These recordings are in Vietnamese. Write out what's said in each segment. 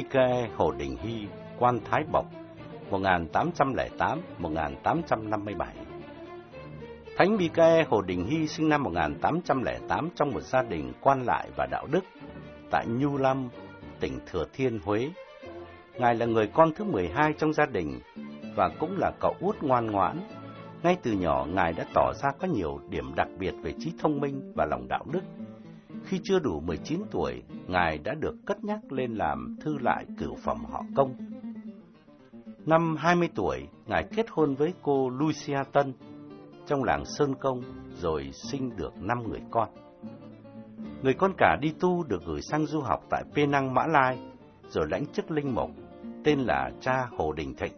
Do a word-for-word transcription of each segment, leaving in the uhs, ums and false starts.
Michael Hồ Đình Hy, quan Thái Bộc, một nghìn tám trăm lẻ tám đến một nghìn tám trăm năm mươi bảy. Thánh Michael Hồ Đình Hy sinh năm một nghìn tám trăm lẻ tám trong một gia đình quan lại và đạo đức tại Nhu Lâm, tỉnh Thừa Thiên Huế. Ngài là người con thứ mười hai trong gia đình và cũng là cậu út ngoan ngoãn. Ngay từ nhỏ, Ngài đã tỏ ra có nhiều điểm đặc biệt về trí thông minh và lòng đạo đức. Khi chưa đủ mười chín tuổi, Ngài đã được cất nhắc lên làm thư lại cửu phẩm họ Công. Năm hai mươi tuổi, Ngài kết hôn với cô Lucia Tân trong làng Sơn Công, rồi sinh được năm người con. Người con cả đi tu được gửi sang du học tại Penang, Mã Lai, rồi lãnh chức linh mục, tên là cha Hồ Đình Thịnh.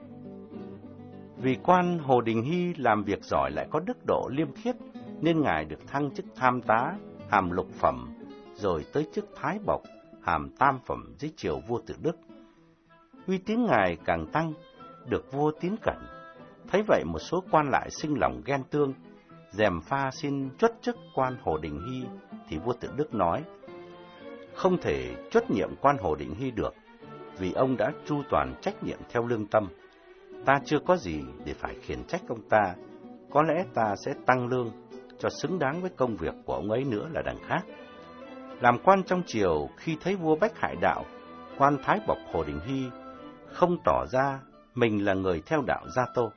Vì quan Hồ Đình Hy làm việc giỏi lại có đức độ liêm khiết, nên Ngài được thăng chức tham tá, hàm lục phẩm, rồi tới chức Thái Bộc, hàm tam phẩm dưới triều vua Tự Đức. Uy tín Ngài càng tăng, được vua tín cẩn. Thấy vậy, một số quan lại sinh lòng ghen tương, gièm pha xin truất chức quan Hồ Đình Hy, thì vua Tự Đức nói: không thể truất nhiệm quan Hồ Đình Hy được, vì ông đã chu toàn trách nhiệm theo lương tâm. Ta chưa có gì để phải khiển trách ông ta, có lẽ ta sẽ tăng lương cho xứng đáng với công việc của ông ấy nữa là đằng khác. Làm quan trong triều, khi thấy vua bách hại đạo, quan Thái Bộc Hồ Đình Hy không tỏ ra mình là người theo đạo Gia Tô.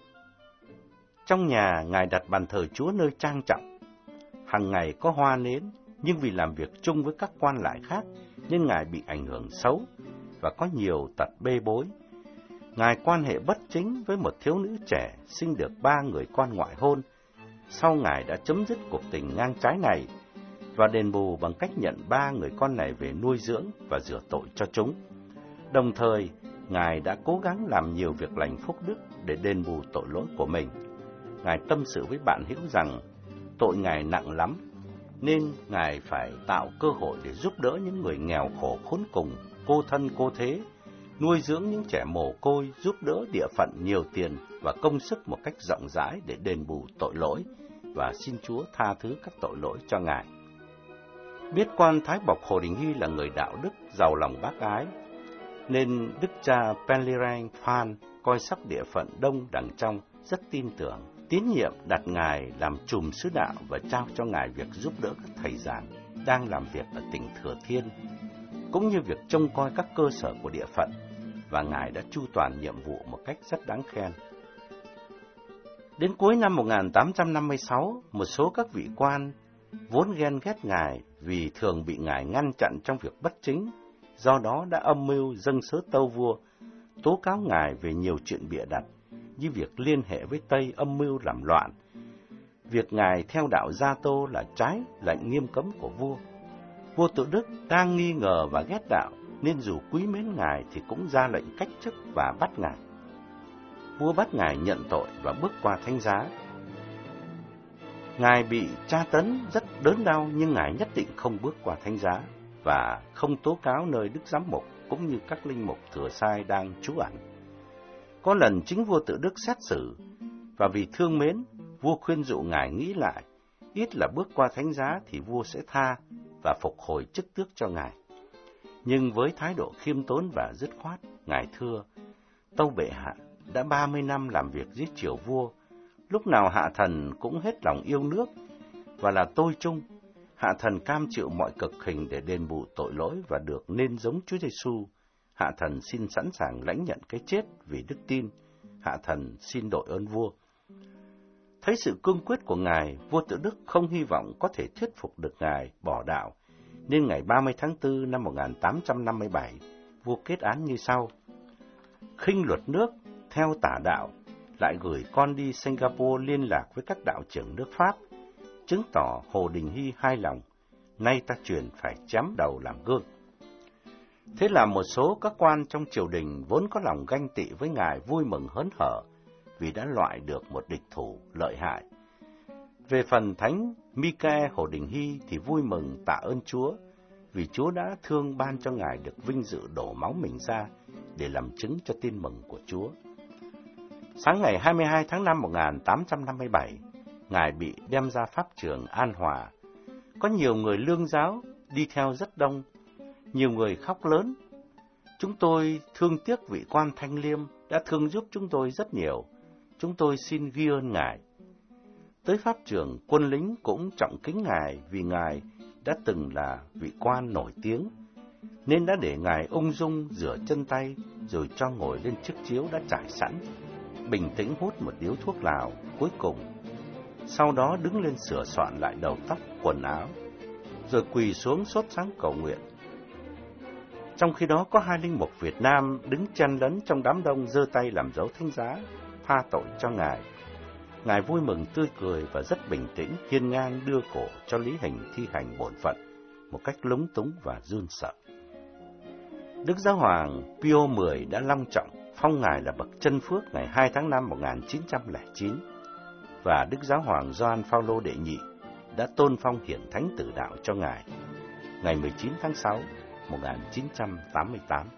Trong nhà, Ngài đặt bàn thờ Chúa nơi trang trọng, hàng ngày có hoa nến, nhưng vì làm việc chung với các quan lại khác nên Ngài bị ảnh hưởng xấu và có nhiều tật bê bối. Ngài quan hệ bất chính với một thiếu nữ trẻ, sinh được ba người con ngoại hôn. Sau Ngài đã chấm dứt cuộc tình ngang trái này và đền bù bằng cách nhận ba người con này về nuôi dưỡng và rửa tội cho chúng. Đồng thời, Ngài đã cố gắng làm nhiều việc lành phúc đức để đền bù tội lỗi của mình. Ngài tâm sự với bạn hữu rằng tội Ngài nặng lắm, nên Ngài phải tạo cơ hội để giúp đỡ những người nghèo khổ khốn cùng, cô thân cô thế, nuôi dưỡng những trẻ mồ côi, giúp đỡ địa phận nhiều tiền và công sức một cách rộng rãi để đền bù tội lỗi và xin Chúa tha thứ các tội lỗi cho Ngài. Biết quan Thái Bộc Hồ Đình Hy là người đạo đức, giàu lòng bác ái, nên đức cha Penlirang Phan coi sóc địa phận Đông Đằng Trong rất tin tưởng, tín nhiệm đặt Ngài làm trùm sứ đạo và trao cho Ngài việc giúp đỡ các thầy giảng đang làm việc ở tỉnh Thừa Thiên, cũng như việc trông coi các cơ sở của địa phận, và Ngài đã chu toàn nhiệm vụ một cách rất đáng khen. Đến cuối năm một nghìn tám trăm năm mươi sáu, một số các vị quan vốn ghen ghét Ngài vì thường bị Ngài ngăn chặn trong việc bất chính, do đó đã âm mưu dâng sớ tâu vua, tố cáo Ngài về nhiều chuyện bịa đặt, như việc liên hệ với Tây âm mưu làm loạn, việc Ngài theo đạo Gia Tô là trái lệnh nghiêm cấm của vua. Vua Tự Đức đang nghi ngờ và ghét đạo, nên dù quý mến Ngài thì cũng ra lệnh cách chức và bắt Ngài. Vua bắt Ngài nhận tội và bước qua thánh giá. Ngài bị tra tấn rất đớn đau, nhưng Ngài nhất định không bước qua thánh giá và không tố cáo nơi Đức Giám Mục cũng như các linh mục thừa sai đang trú ẩn. Có lần chính vua Tự Đức xét xử, và vì thương mến, vua khuyên dụ Ngài nghĩ lại, ít là bước qua thánh giá thì vua sẽ tha và phục hồi chức tước cho Ngài. Nhưng với thái độ khiêm tốn và dứt khoát, Ngài thưa: tâu bệ hạ đã ba mươi năm làm việc dưới triều vua, lúc nào hạ thần cũng hết lòng yêu nước và là tôi trung. Hạ thần cam chịu mọi cực hình để đền bù tội lỗi và được nên giống Chúa Giêsu. Hạ thần xin sẵn sàng lãnh nhận cái chết vì đức tin. Hạ thần xin đội ơn vua. Thấy sự cương quyết của Ngài, vua Tự Đức không hy vọng có thể thuyết phục được Ngài bỏ đạo, nên ngày ba mươi tháng tư năm một nghìn tám trăm năm mươi bảy, vua kết án như sau: khinh luật nước, theo tả đạo, lại gửi con đi Singapore liên lạc với các đạo trưởng nước Pháp, chứng tỏ Hồ Đình Hy hài lòng, nay ta truyền phải chém đầu làm gương. Thế là một số các quan trong triều đình vốn có lòng ganh tị với Ngài vui mừng hớn hở vì đã loại được một địch thủ lợi hại. Về phần thánh Michael Hồ Đình Hy thì vui mừng tạ ơn Chúa vì Chúa đã thương ban cho Ngài được vinh dự đổ máu mình ra để làm chứng cho tin mừng của Chúa. Sáng ngày hai mươi hai tháng năm một nghìn tám trăm năm mươi bảy, Ngài bị đem ra pháp trường An Hòa. Có nhiều người lương giáo đi theo rất đông, nhiều người khóc lớn. Chúng tôi thương tiếc vị quan Thanh Liêm đã thương giúp chúng tôi rất nhiều. Chúng tôi xin ghi ơn Ngài. Tới pháp trưởng quân lính cũng trọng kính Ngài vì Ngài đã từng là vị quan nổi tiếng, nên đã để Ngài ung dung rửa chân tay rồi cho ngồi lên chiếc chiếu đã trải sẵn, bình tĩnh hút một điếu thuốc lào cuối cùng. Sau đó đứng lên sửa soạn lại đầu tóc, quần áo, rồi quỳ xuống sốt sắng cầu nguyện. Trong khi đó có hai linh mục Việt Nam đứng chen lấn trong đám đông giơ tay làm dấu thánh giá, tha tội cho Ngài. Ngài vui mừng tươi cười và rất bình tĩnh, hiên ngang đưa cổ cho Lý Hình thi hành bổn phận một cách lúng túng và run sợ. Đức Giáo hoàng Pio mười đã long trọng phong Ngài là bậc chân phước ngày hai tháng năm một nghìn chín trăm lẻ chín, và Đức Giáo hoàng Gioan Phaolô đệ nhị đã tôn phong hiển thánh tử đạo cho Ngài ngày mười chín tháng sáu một nghìn chín trăm tám mươi tám.